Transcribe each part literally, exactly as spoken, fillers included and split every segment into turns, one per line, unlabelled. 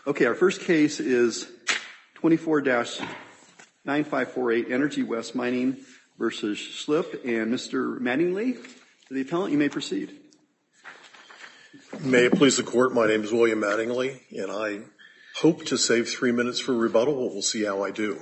Okay, our first case is twenty-four dash nine five four eight Energy West Mining versus Schlipp. And Mister Mattingly, the appellant, you may proceed.
May it please the court, my name is William Mattingly, and I hope to save three minutes for rebuttal, but we'll see how I do.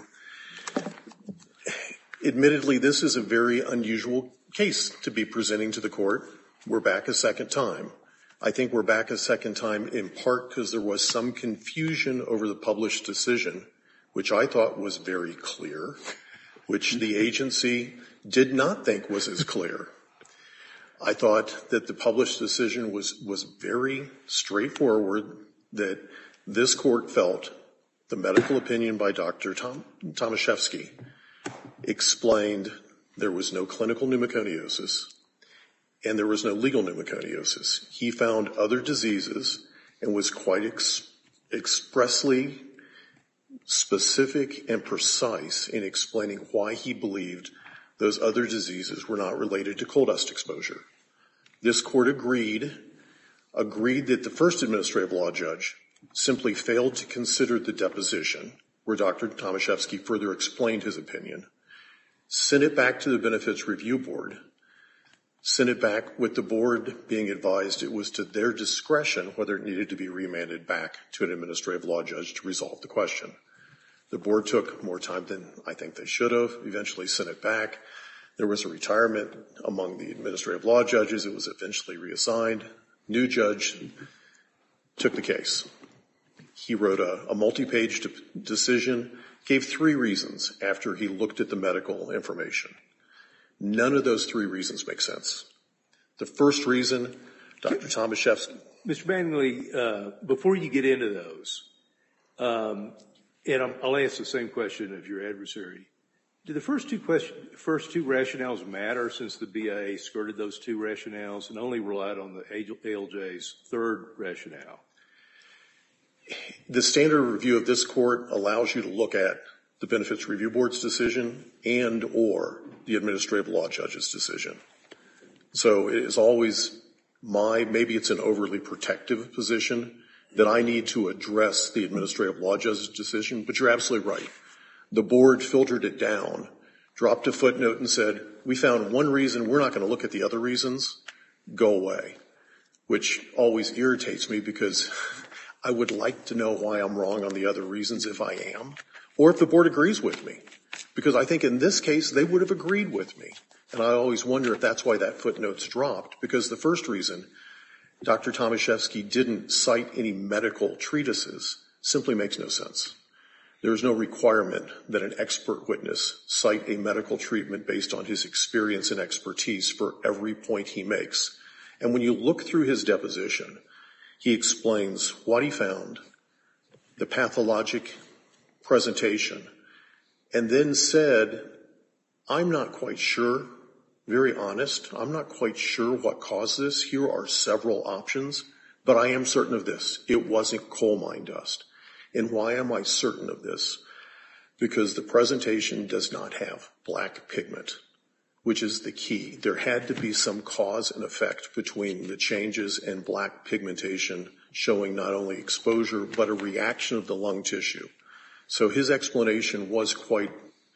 Admittedly, this is a very unusual case to be presenting to the court. We're back a second time. I think we're back a second time in part because there was some confusion over the published decision, which I thought was very clear, which the agency did not think was as clear. I thought that the published decision was, was very straightforward, that this court felt the medical opinion by Doctor Tom, Tomaszewski explained there was no clinical pneumoconiosis and there was no legal pneumoconiosis. He found other diseases and was quite ex- expressly specific and precise in explaining why he believed those other diseases were not related to coal dust exposure. This court agreed, agreed that the first administrative law judge simply failed to consider the deposition where Doctor Tomaszewski further explained his opinion, sent it back to the Benefits Review Board, sent it back with the board being advised it was to their discretion whether it needed to be remanded back to an administrative law judge to resolve the question. The board took more time than I think they should have, eventually sent it back. There was a retirement among the administrative law judges. It was eventually reassigned. New judge took the case. He wrote a, a multi-page de- decision, gave three reasons after he looked at the medical information. None of those three reasons make sense. The first reason, Doctor Tomaszewski.
Mister Mattingly, uh, before you get into those, um, and I'm, I'll ask the same question of your adversary. Do the first two question, first two rationales matter since the B I A skirted those two rationales and only relied on the A L J's third rationale?
The standard review of this court allows you to look at the Benefits Review Board's decision and or the administrative law judge's decision. So it is always my, maybe it's an overly protective position that I need to address the administrative law judge's decision, but you're absolutely right. The board filtered it down, dropped a footnote and said, we found one reason, we're not going to look at the other reasons, go away, which always irritates me because I would like to know why I'm wrong on the other reasons if I am, or if the board agrees with me, because I think in this case they would have agreed with me. And I always wonder if that's why that footnote's dropped, because the first reason, Doctor Tomaszewski didn't cite any medical treatises, simply makes no sense. There is no requirement that an expert witness cite a medical treatment based on his experience and expertise for every point he makes. And when you look through his deposition, he explains what he found, the pathologic presentation, and then said, I'm not quite sure, very honest, I'm not quite sure what caused this. Here are several options, but I am certain of this. It wasn't coal mine dust. And why am I certain of this? Because the presentation does not have black pigment, which is the key. There had to be some cause and effect between the changes and black pigmentation showing not only exposure, but a reaction of the lung tissue. So his explanation was quite,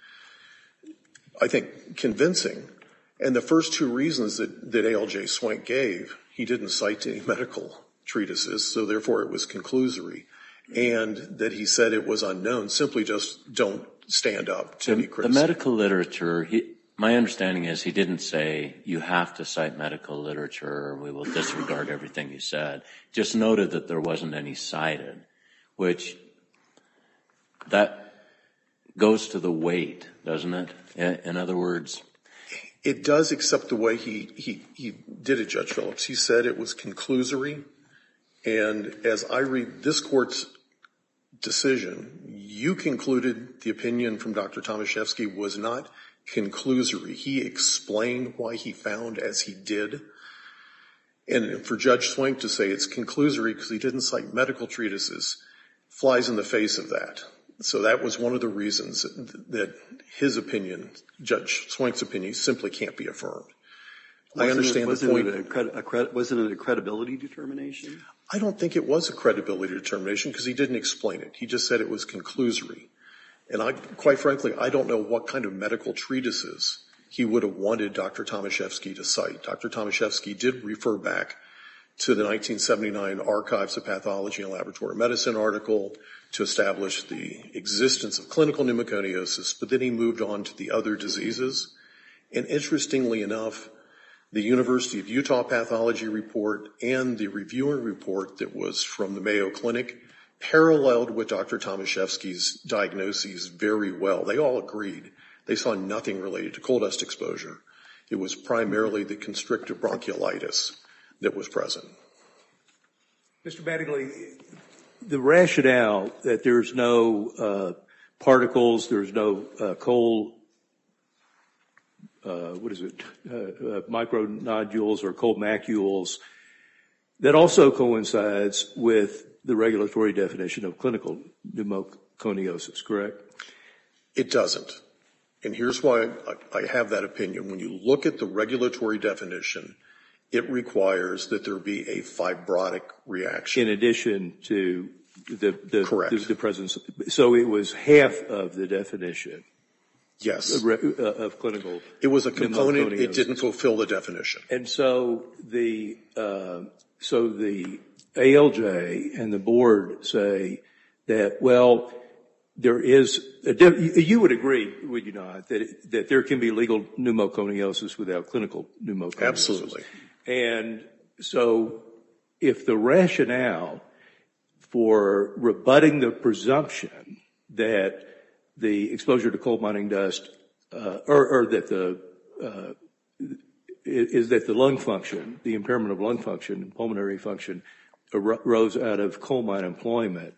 I think, convincing. And the first two reasons that, that A L J Swank gave, he didn't cite any medical treatises, so therefore it was conclusory. And that he said it was unknown, simply just don't stand up to any criticism.
The medical literature, he, my understanding is he didn't say you have to cite medical literature or we will disregard everything you said. Just noted that there wasn't any cited, which that goes to the weight, doesn't it? In, in other words,
it does, except the way he, he, he did it, Judge Phillips. He said it was conclusory. And as I read this court's decision, you concluded the opinion from Doctor Tomaszewski was not conclusory. He explained why he found as he did. And for Judge Swank to say it's conclusory because he didn't cite medical treatises flies in the face of that. So that was one of the reasons that his opinion, Judge Swank's opinion, simply can't be affirmed.
Wasn't
I understand
it,
the point.
It a, a cred, wasn't it a credibility determination?
I don't think it was a credibility determination because he didn't explain it. He just said it was conclusory. And I, quite frankly, I don't know what kind of medical treatises he would have wanted Doctor Tomaszewski to cite. Doctor Tomaszewski did refer back to the nineteen seventy-nine Archives of Pathology and Laboratory Medicine article to establish the existence of clinical pneumoconiosis, but then he moved on to the other diseases. And interestingly enough, the University of Utah pathology report and the reviewing report that was from the Mayo Clinic paralleled with Doctor Tomaszewski's diagnoses very well. They all agreed. They saw nothing related to coal dust exposure. It was primarily the constrictive bronchiolitis that was present.
Mister Mattingly, the rationale that there's no uh, particles, there's no uh, coal, uh, what is it, uh, uh, micronodules or cold macules, that also coincides with the regulatory definition of clinical pneumoconiosis, correct?
It doesn't. And here's why I, I have that opinion. When you look at the regulatory definition, it requires that there be a fibrotic reaction.
In addition to the, the,
Correct.
the, the presence. So it was half of the definition.
Yes.
Of, uh, of clinical.
It was a component. It
pneumoconiosis.
didn't fulfill the definition.
And so the, uh, so the A L J and the board say that, well, there is, a de- you would agree, would you not, that, it, that there can be legal pneumoconiosis without clinical pneumoconiosis?
Absolutely.
And so if the rationale for rebutting the presumption that the exposure to coal mining dust, uh, or, or that the, uh, is that the lung function, the impairment of lung function and pulmonary function arose out of coal mine employment,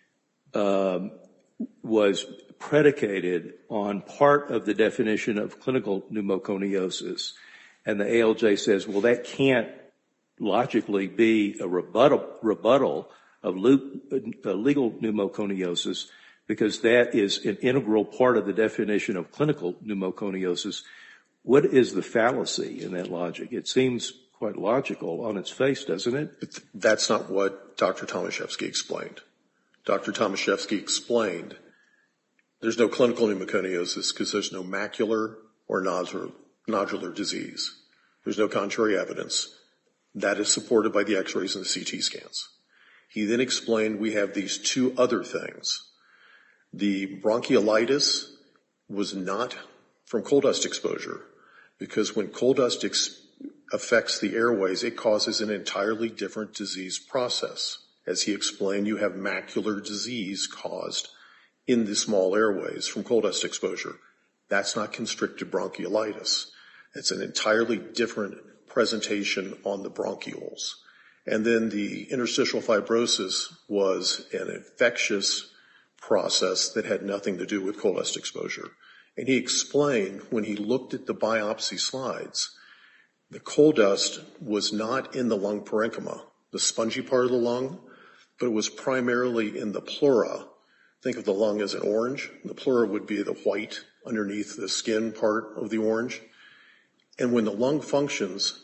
um, was predicated on part of the definition of clinical pneumoconiosis. And the A L J says, well, that can't logically be a rebuttal, rebuttal of le- legal pneumoconiosis because that is an integral part of the definition of clinical pneumoconiosis. What is the fallacy in that logic? It seems quite logical on its face, doesn't it?
That's not what Doctor Tomaszewski explained. Doctor Tomaszewski explained there's no clinical pneumoconiosis because there's no macular or nodular, nodular disease. There's no contrary evidence. That is supported by the x-rays and the C T scans. He then explained we have these two other things. The bronchiolitis was not from coal dust exposure because when coal dust ex- affects the airways, it causes an entirely different disease process. As he explained, you have macular disease caused in the small airways from coal dust exposure. That's not constrictive bronchiolitis. It's an entirely different presentation on the bronchioles. And then the interstitial fibrosis was an infectious process that had nothing to do with coal dust exposure. And he explained when he looked at the biopsy slides, the coal dust was not in the lung parenchyma, the spongy part of the lung, but it was primarily in the pleura. Think of the lung as an orange. The pleura would be the white underneath the skin part of the orange. And when the lung functions,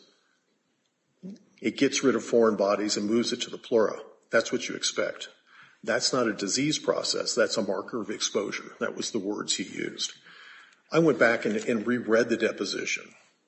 it gets rid of foreign bodies and moves it to the pleura. That's what you expect. That's not a disease process. That's a marker of exposure. That was the words he used. I went back and, and reread the deposition.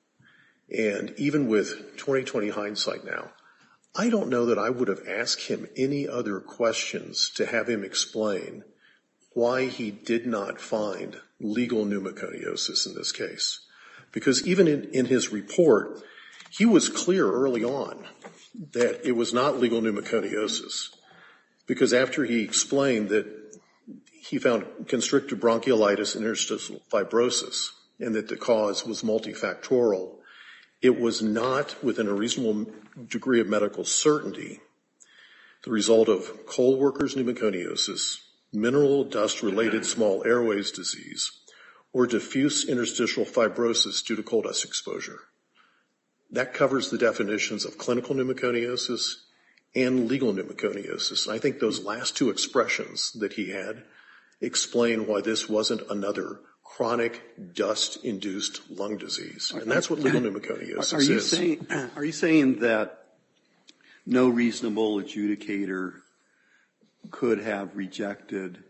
And even with twenty twenty hindsight now, I don't know that I would have asked him any other questions to have him explain why he did not find legal pneumoconiosis in this case. Because even in, in his report, he was clear early on that it was not legal pneumoconiosis. Because after he explained that he found constrictive bronchiolitis and interstitial fibrosis and that the cause was multifactorial, it was not within a reasonable degree of medical certainty the result of coal workers' pneumoconiosis, mineral dust-related small airways disease, or diffuse interstitial fibrosis due to coal dust exposure. That covers the definitions of clinical pneumoconiosis and legal pneumoconiosis. And I think those last two expressions that he had explain why this wasn't another chronic dust-induced lung disease. And that's what legal pneumoconiosis
are you
is.
Saying, are you saying that no reasonable adjudicator could have rejected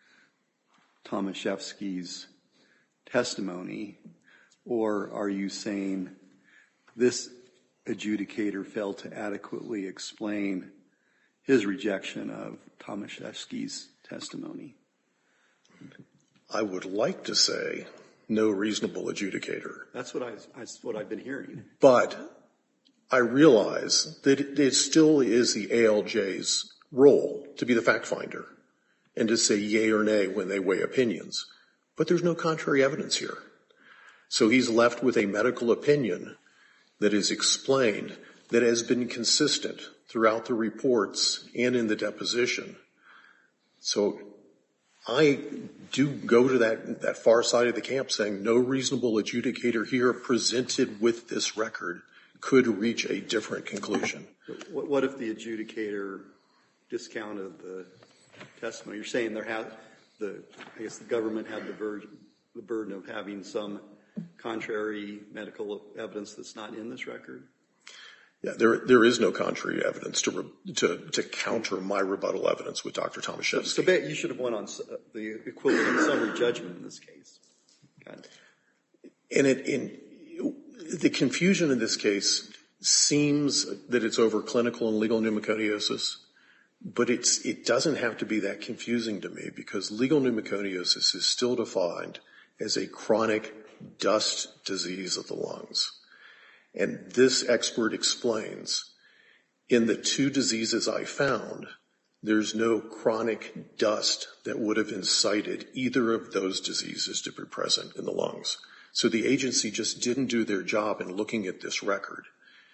Tomaszewski's testimony, or are you saying this adjudicator failed to adequately explain his rejection of Tomaszewski's testimony?
I would like to say no reasonable adjudicator.
That's what I, that's what I've been hearing.
But I realize that it still is the A L J's role to be the fact finder and to say yay or nay when they weigh opinions. But there's no contrary evidence here. So he's left with a medical opinion that is explained, that has been consistent throughout the reports and in the deposition. So I do go to that, that far side of the camp saying no reasonable adjudicator here presented with this record could reach a different conclusion.
What, what if the adjudicator discounted the testimony? You're saying there had the, I guess the government had the burden, the burden of having some contrary medical evidence that's not in this record?
Yeah, there there is no contrary evidence to re, to to counter my rebuttal evidence with Doctor Tomaszewski.
So, so you should have won on the equivalent of summary judgment in this case. Got it.
And it in the confusion in this case seems that it's over clinical and legal pneumoconiosis, but it's it doesn't have to be that confusing to me, because legal pneumoconiosis is still defined as a chronic dust disease of the lungs. And this expert explains, in the two diseases I found, there's no chronic dust that would have incited either of those diseases to be present in the lungs. So the agency just didn't do their job in looking at this record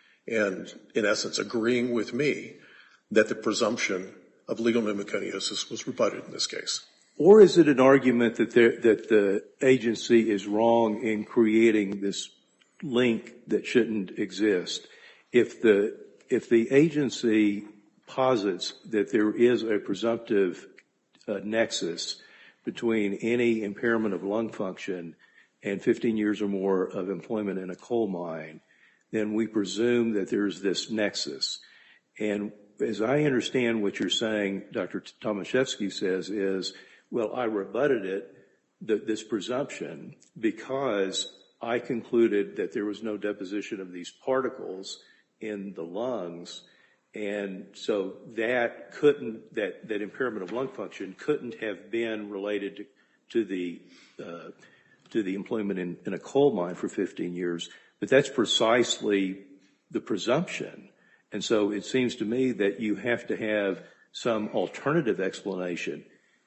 and, in essence, agreeing with me that the presumption of legal pneumoconiosis was rebutted in this case.
Or is it an argument that, there, that the agency is wrong in creating this link that shouldn't exist? If the, if the agency posits that there is a presumptive uh, nexus between any impairment of lung function and fifteen years or more of employment in a coal mine, then we presume that there's this nexus. And as I understand what you're saying, Doctor Tomaszewski says is, well, I rebutted it, th- this presumption, because I concluded that there was no deposition of these particles in the lungs, and so that couldn't, that, that impairment of lung function couldn't have been related to, to the uh, to the employment in, in a coal mine for fifteen years. But that's precisely the presumption. And so it seems to me that you have to have some alternative explanation.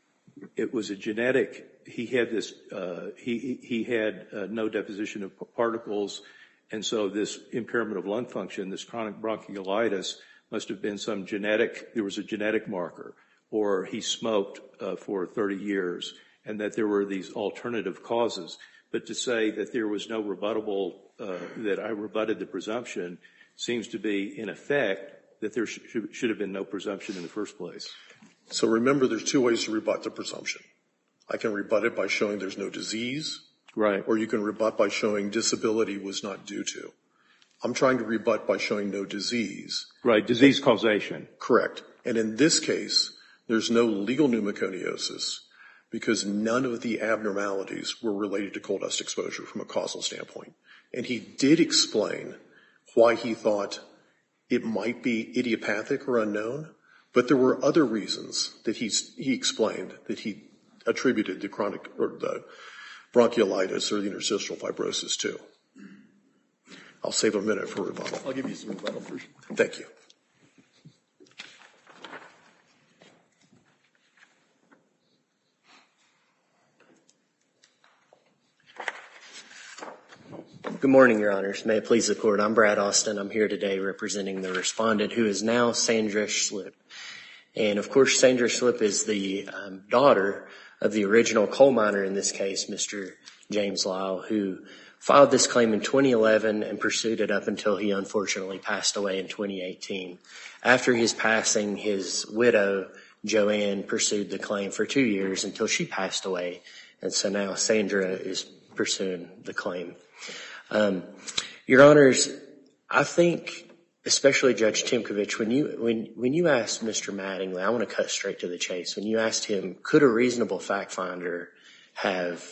It was a genetic, he had this, uh, he, he had uh, no deposition of particles, and so this impairment of lung function, this chronic bronchiolitis, must have been some genetic, there was a genetic marker, or he smoked uh, for thirty years, and that there were these alternative causes. But to say that there was no rebuttable, uh, that I rebutted the presumption, seems to be, in effect, that there sh- should have been no presumption in the first place.
So remember, there's two ways to rebut the presumption. I can rebut it by showing there's no disease.
Right.
Or you can rebut by showing disability was not due to. I'm trying to rebut by showing no disease.
Right, disease causation.
Correct. And in this case, there's no legal pneumoconiosis because none of the abnormalities were related to coal dust exposure from a causal standpoint. And he did explain why he thought it might be idiopathic or unknown, but there were other reasons that he's, he explained that he attributed the chronic or the bronchiolitis or the interstitial fibrosis to. I'll save a minute for rebuttal.
I'll give you some rebuttal first.
Thank you.
Good morning, Your Honors. May it please the Court. I'm Brad Austin. I'm here today representing the respondent, who is now Sandra Schlip. And, of course, Sandra Schlip is the um, daughter of the original coal miner in this case, Mister James Lyle, who filed this claim in twenty eleven and pursued it up until he unfortunately passed away in twenty eighteen. After his passing, his widow, Joanne, pursued the claim for two years until she passed away. And so now Sandra is pursuing the claim. Um, Your Honors, I think especially Judge Timkovich, when you when when you asked Mister Mattingly, I want to cut straight to the chase. When you asked him, could a reasonable fact finder have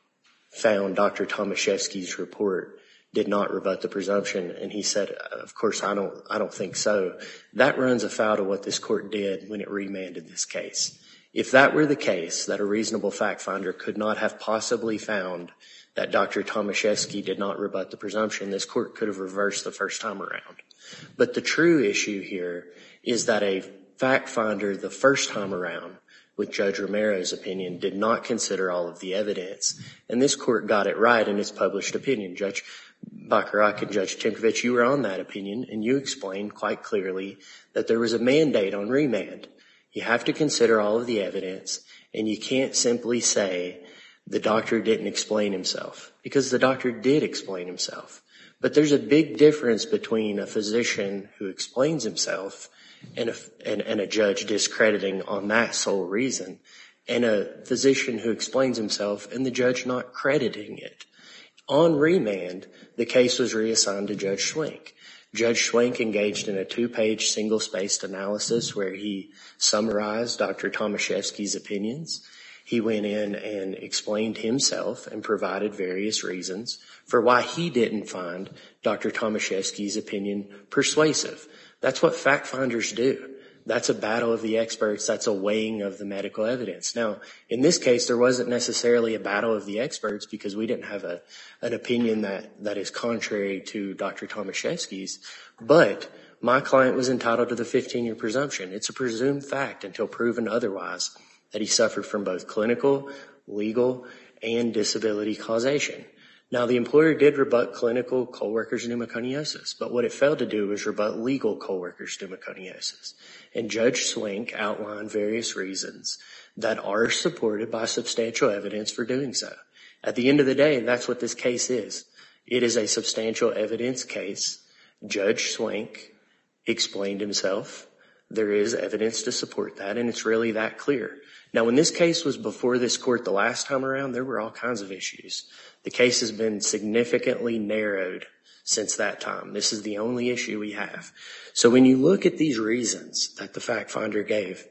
found Doctor Tomaszewski's report did not rebut the presumption, and he said, of course, I don't I don't think so. That runs afoul of what this court did when it remanded this case. If that were the case, that a reasonable fact finder could not have possibly found that Doctor Tomaszewski did not rebut the presumption, this court could have reversed the first time around. But the true issue here is that a fact finder the first time around, with Judge Romero's opinion, did not consider all of the evidence. And this court got it right in its published opinion. Judge Bacharach and Judge Timkovich, you were on that opinion, and you explained quite clearly that there was a mandate on remand. You have to consider all of the evidence, and you can't simply say the doctor didn't explain himself, because the doctor did explain himself. But there's a big difference between a physician who explains himself and a, and, and a judge discrediting on that sole reason, and a physician who explains himself and the judge not crediting it. On remand, the case was reassigned to Judge Schwenk. Judge Schwenk engaged in a two-page single-spaced analysis where he summarized Doctor Tomaszewski's opinions. He went in and explained himself and provided various reasons for why he didn't find Doctor Tomaszewski's opinion persuasive. That's what fact finders do. That's a battle of the experts. That's a weighing of the medical evidence. Now, in this case, there wasn't necessarily a battle of the experts because we didn't have a, an opinion that, that is contrary to Doctor Tomaszewski's, but my client was entitled to the fifteen-year presumption. It's a presumed fact until proven otherwise that he suffered from both clinical, legal, and disability causation. Now, the employer did rebut clinical co-workers' pneumoconiosis, but what it failed to do was rebut legal co-workers' pneumoconiosis. And Judge Schwenk outlined various reasons that are supported by substantial evidence for doing so. At the end of the day, that's what this case is. It is a substantial evidence case. Judge Schwenk explained himself. There is evidence to support that, and it's really that clear. Now, when this case was before this court the last time around, there were all kinds of issues. The case has been significantly narrowed since that time. This is the only issue we have. So when you look at these reasons that the fact finder gave,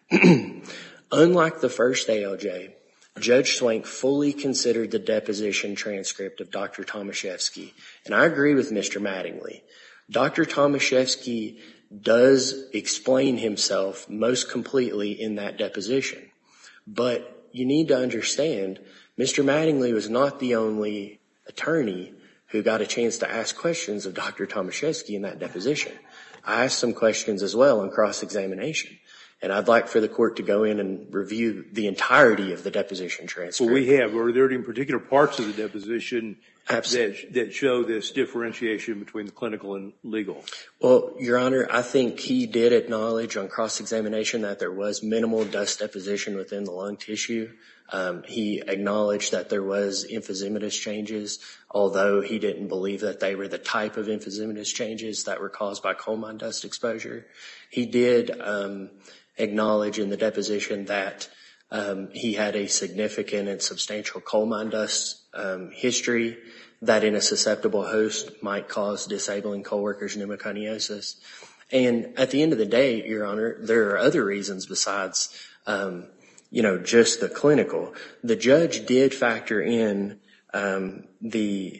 unlike the first A L J, Judge Schwenk fully considered the deposition transcript of Doctor Tomaszewski. And I agree with Mister Mattingly. Doctor Tomaszewski does explain himself most completely in that deposition. But you need to understand, Mister Mattingly was not the only attorney who got a chance to ask questions of Doctor Tomaszewski in that deposition. I asked some questions as well on cross-examination. And I'd like for the court to go in and review the entirety of the deposition transcript.
Well, we have. Are there any particular parts of the deposition that, that show this differentiation between the clinical and legal?
Well, Your Honor, I think he did acknowledge on cross-examination that there was minimal dust deposition within the lung tissue. Um, he acknowledged that there was emphysematous changes, although he didn't believe that they were the type of emphysematous changes that were caused by coal mine dust exposure. He did um, acknowledge in the deposition that um, he had a significant and substantial coal mine dust um, history that in a susceptible host might cause disabling coworkers' pneumoconiosis. And at the end of the day, Your Honor, there are other reasons besides um, you know, just the clinical. The judge did factor in um, the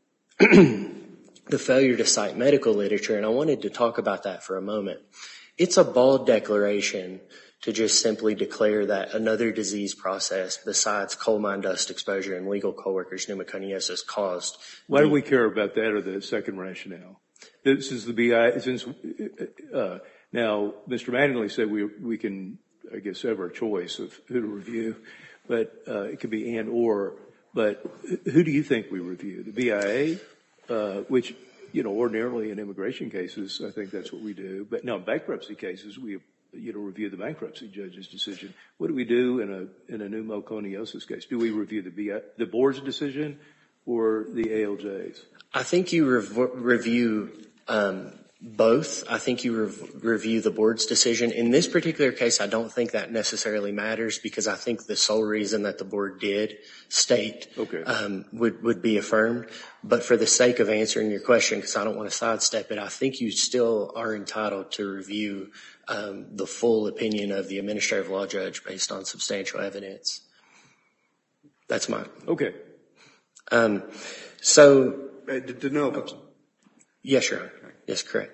the failure to cite medical literature, and I wanted to talk about that for a moment. It's a bald declaration to just simply declare that another disease process besides coal mine dust exposure and legal coworkers' pneumoconiosis caused.
Why do we care about that or the second rationale? This is the B I, since, uh, now, Mister Mattingly said we, we can, I guess, have our choice of who to review, but uh, it could be and or, but who do you think we review? The B I A, uh, which, you know, ordinarily in immigration cases, I think that's what we do. But now in bankruptcy cases, we, you know, review the bankruptcy judge's decision. What do we do in a in a pneumoconiosis case? Do we review the B I, the board's decision or the A L J's?
I think you rev- review um, Both. I think you rev- review the board's decision. In this particular case, I don't think that necessarily matters because I think the sole reason that the board did state
Okay.
um, would, would be affirmed. But for the sake of answering your question, because I don't want to sidestep it, I think you still are entitled to review um, the full opinion of the administrative law judge based on substantial evidence. That's mine.
Okay.
Um, so,
Uh, de de novo.
yes, Your Honor. Yes, correct.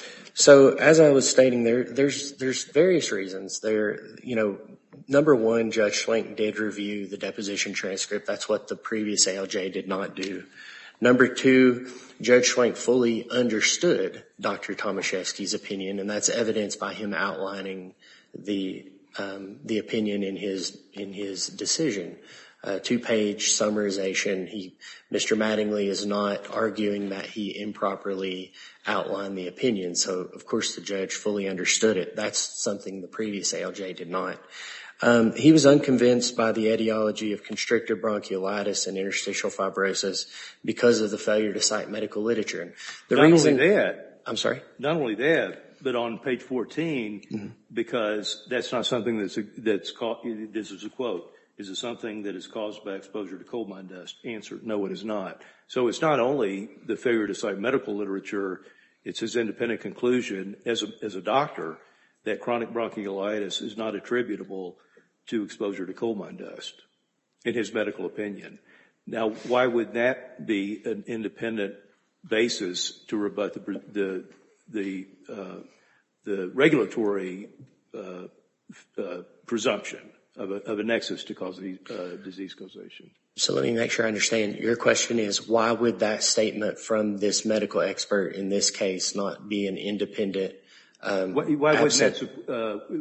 So as I was stating, there, there's there's various reasons. There, you know, number one, Judge Schlenk did review the deposition transcript. That's what the previous A L J did not do. Number two, Judge Schlenk fully understood Doctor Tomaszewski's opinion, and that's evidenced by him outlining the um, the opinion in his in his decision. Uh, two-page summarization. He, Mister Mattingly is not arguing that he improperly outlined the opinion. So, of course, the judge fully understood it. That's something the previous A L J did not. Um, he was unconvinced by the etiology of constrictive bronchiolitis and interstitial fibrosis because of the failure to cite medical literature. And the
Not
reason,
only that,
I'm sorry?
not only that, but on page fourteen, mm-hmm. because that's not something that's, a, that's called, this is a quote, is it something that is caused by exposure to coal mine dust? Answer, no, it is not. So it's not only the failure to cite medical literature, it's his independent conclusion as a, as a doctor that chronic bronchiolitis is not attributable to exposure to coal mine dust, in his medical opinion. Now, why would that be an independent basis to rebut the, the, the, uh, the regulatory uh, uh, presumption of a, of a nexus to cause the uh, disease causation?
So let me make sure I understand. Your question is, why would that statement from this medical expert in this case not be an independent um,
Why, why wouldn't
absent?
that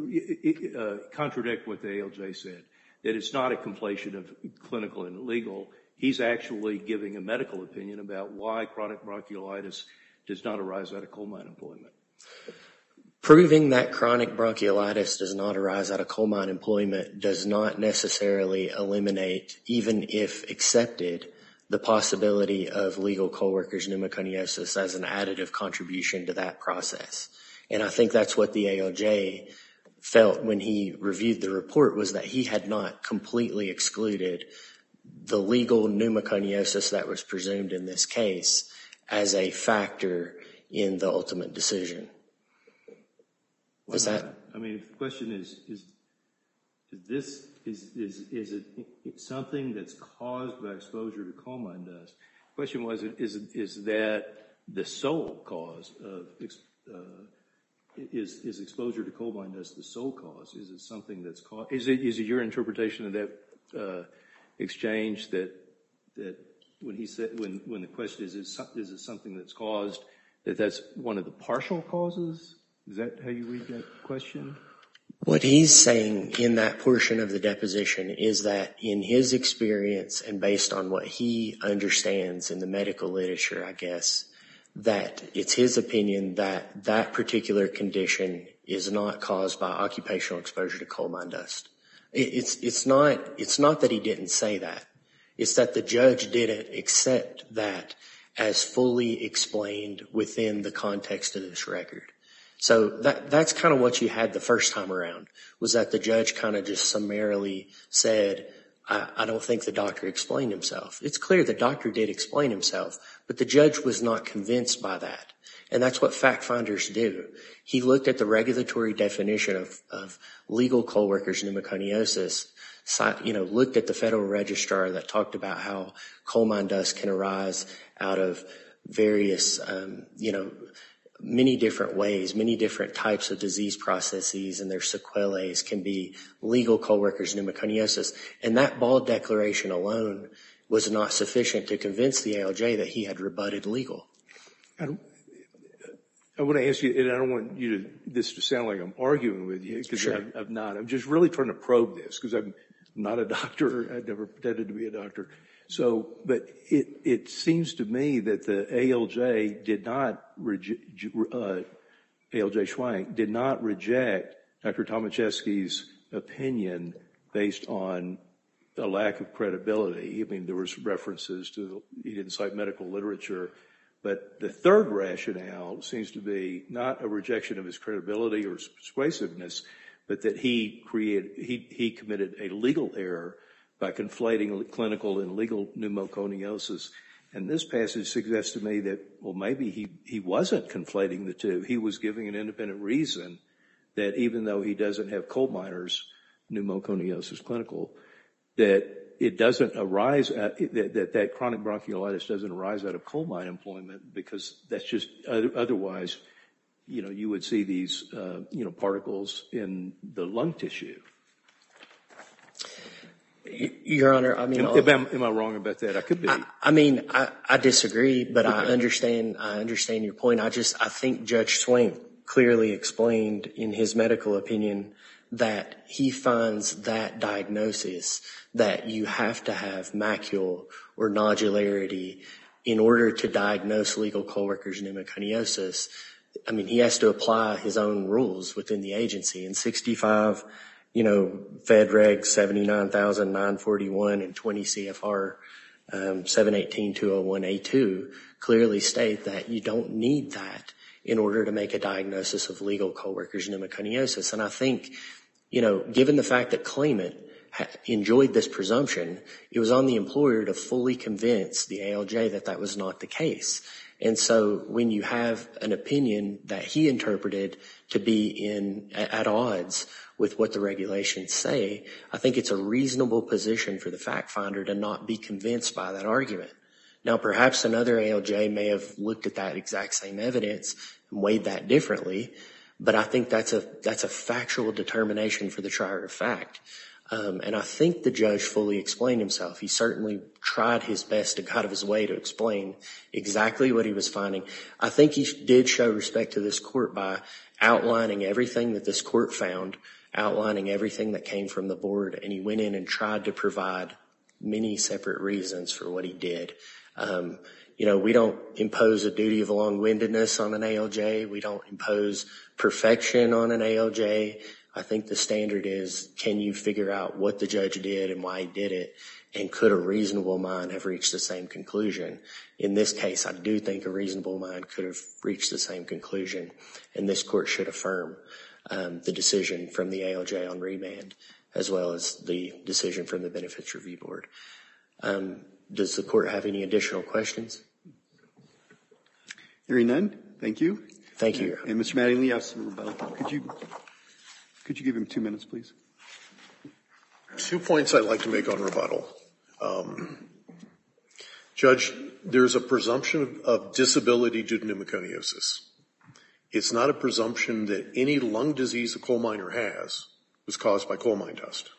uh, uh, contradict what the A L J said? That it's not a conflation of clinical and legal. He's actually giving a medical opinion about why chronic bronchiolitis does not arise out of coal mine employment.
Proving that chronic bronchiolitis does not arise out of coal mine employment does not necessarily eliminate, even if accepted, the possibility of legal coal workers' pneumoconiosis as an additive contribution to that process. And I think that's what the A L J felt when he reviewed the report, was that he had not completely excluded the legal pneumoconiosis that was presumed in this case as a factor in the ultimate decision. Was that?
I mean, if the question is, is, is this, is, is, is it something that's caused by exposure to coal mine dust? The question was, is, is that the sole cause of, uh, is, is exposure to coal mine dust the sole cause? Is it something that's caused, is it, is it your interpretation of that, uh, exchange that, that when he said, when, when the question is, is, is it something that's caused, that that's one of the partial causes? Is that how you read that question?
What he's saying in that portion of the deposition is that in his experience and based on what he understands in the medical literature, I guess, that it's his opinion that that particular condition is not caused by occupational exposure to coal mine dust. It's, it's not, it's not that he didn't say that. It's that the judge didn't accept that as fully explained within the context of this record. So that, that's kind of what you had the first time around, was that the judge kind of just summarily said, I, I don't think the doctor explained himself. It's clear the doctor did explain himself, but the judge was not convinced by that. And that's what fact finders do. He looked at the regulatory definition of, of legal coal workers' pneumoconiosis, you know, looked at the federal registrar that talked about how coal mine dust can arise out of various, um, you know, many different ways, many different types of disease processes, and their sequelae can be legal coal workers' pneumoconiosis. And that bald declaration alone was not sufficient to convince the A L J that he had rebutted legal.
I, don't, I want to ask you, and I don't want you to, this to sound like I'm arguing with you, because
sure.
I'm, I'm not. I'm just really trying to probe this, because I'm not a doctor. I've never pretended to be a doctor. So, but it, it seems to me that the A L J did not, uh, A L J Schwenk did not reject Doctor Tomaszewski's opinion based on a lack of credibility. I mean, there was references to, he didn't cite medical literature, But the third rationale seems to be not a rejection of his credibility or his persuasiveness, but that he created, he, he committed a legal error by conflating clinical and legal pneumoconiosis. And this passage suggests to me that, well, maybe he, he wasn't conflating the two. He was giving an independent reason that even though he doesn't have coal miners' pneumoconiosis clinical, that it doesn't arise, at, that, that that chronic bronchiolitis doesn't arise out of coal mine employment, because that's just, otherwise, you know, you would see these, uh, you know, particles in the lung tissue.
Your Honor, I mean,
am, am, am I wrong about that? I could be.
I, I mean, I, I disagree, but okay. I understand. I understand your point. I just, I think Judge Swank clearly explained in his medical opinion that he finds that diagnosis that you have to have macule or nodularity in order to diagnose legal co-workers' pneumoconiosis. I mean, he has to apply his own rules within the agency. And sixty-five, you know, Fed Reg seventy-nine thousand nine forty-one and twenty C F R um, seven eighteen two oh one A two clearly state that you don't need that in order to make a diagnosis of legal co-workers' pneumoconiosis. And I think, you know, given the fact that claimant ha- enjoyed this presumption, it was on the employer to fully convince the A L J that that was not the case. And so when you have an opinion that he interpreted to be in at odds with what the regulations say, I think it's a reasonable position for the fact finder to not be convinced by that argument. Now, perhaps another A L J may have looked at that exact same evidence and weighed that differently, but I think that's a that's a factual determination for the trier of fact. Um, and I think the judge fully explained himself. He certainly tried his best to go out of his way to explain exactly what he was finding. I think he did show respect to this court by outlining everything that this court found, outlining everything that came from the board, and he went in and tried to provide many separate reasons for what he did. Um, you know, we don't impose a duty of long-windedness on an A L J. We don't impose perfection on an A L J. I think the standard is, can you figure out what the judge did and why he did it, and could a reasonable mind have reached the same conclusion? In this case, I do think a reasonable mind could have reached the same conclusion, and this court should affirm um, the decision from the A L J on remand, as well as the decision from the Benefits Review Board. Um, does the court have any additional questions?
Hearing none, thank you.
Thank you.
And, and Mister Mattingly, you have some rebuttal. Could you, could you give him two minutes, please?
Two points I'd like to make on rebuttal. Um, Judge, there's a presumption of, of disability due to pneumoconiosis. It's not a presumption that any lung disease a coal miner has was caused by coal mine dust.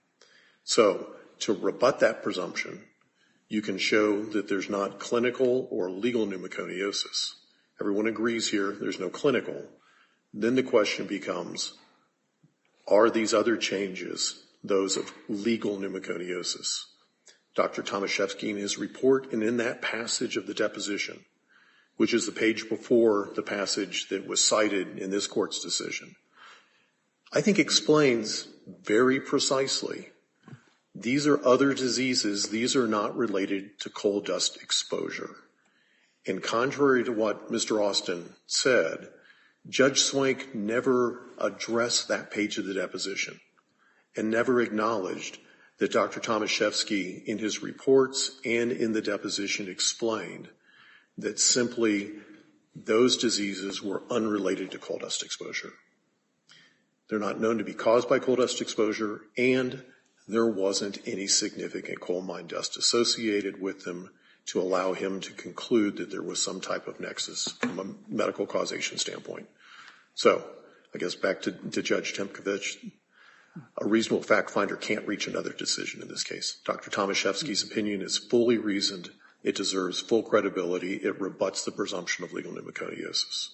So to rebut that presumption, you can show that there's not clinical or legal pneumoconiosis. Everyone agrees here there's no clinical. Then the question becomes, are these other changes those of legal pneumoconiosis? Doctor Tomaszewski, in his report and in that passage of the deposition, which is the page before the passage that was cited in this court's decision, I think explains very precisely these are other diseases. These are not related to coal dust exposure. And contrary to what Mister Austin said, Judge Swank never addressed that page of the deposition and never acknowledged that Doctor Tomaszewski in his reports and in the deposition explained that simply those diseases were unrelated to coal dust exposure. They're not known to be caused by coal dust exposure, and there wasn't any significant coal mine dust associated with them to allow him to conclude that there was some type of nexus from a medical causation standpoint. So I guess back to, to Judge Timkovich, a reasonable fact finder can't reach another decision in this case. Doctor Tomaszewski's opinion is fully reasoned. It deserves full credibility. It rebuts the presumption of legal pneumoconiosis.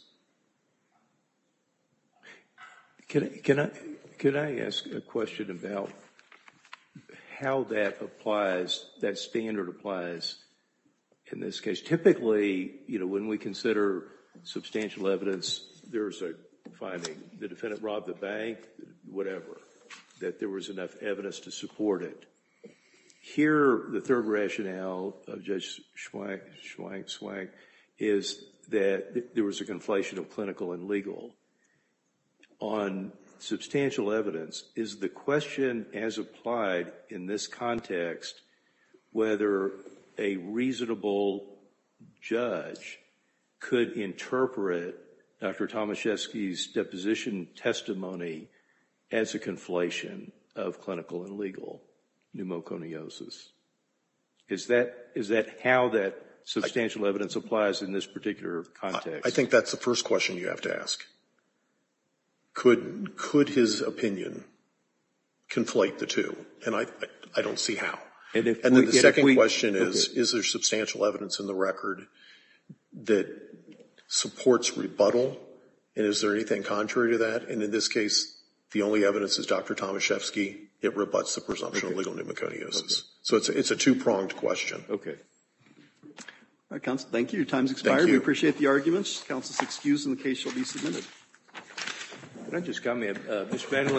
Can, can I, can I ask a question about how that applies, that standard applies in this case? Typically, you know, when we consider substantial evidence, there's a finding, the defendant robbed the bank, whatever, that there was enough evidence to support it. Here, the third rationale of Judge Schwank, Schwank, Schwank is that there was a conflation of clinical and legal. On substantial evidence, is the question as applied in this context whether a reasonable judge could interpret Doctor Tomaszewski's deposition testimony as a conflation of clinical and legal pneumoconiosis? Is that, is that how that substantial evidence applies in this particular context?
I think that's the first question you have to ask. Could, could his opinion conflate the two? And I, I don't see how.
And, if
and then
we,
the
and
second
we,
question is,
okay.
is there substantial evidence in the record that supports rebuttal? And is there anything contrary to that? And in this case, the only evidence is Doctor Tomaszewski. It rebuts the presumption okay. of legal pneumoconiosis. Okay. So it's a, it's a two-pronged question.
Okay.
All right, counsel, thank you. Your time's expired. We appreciate the arguments. Counsel's excused and the case shall be submitted.
Can I just comment? Uh, Miz Van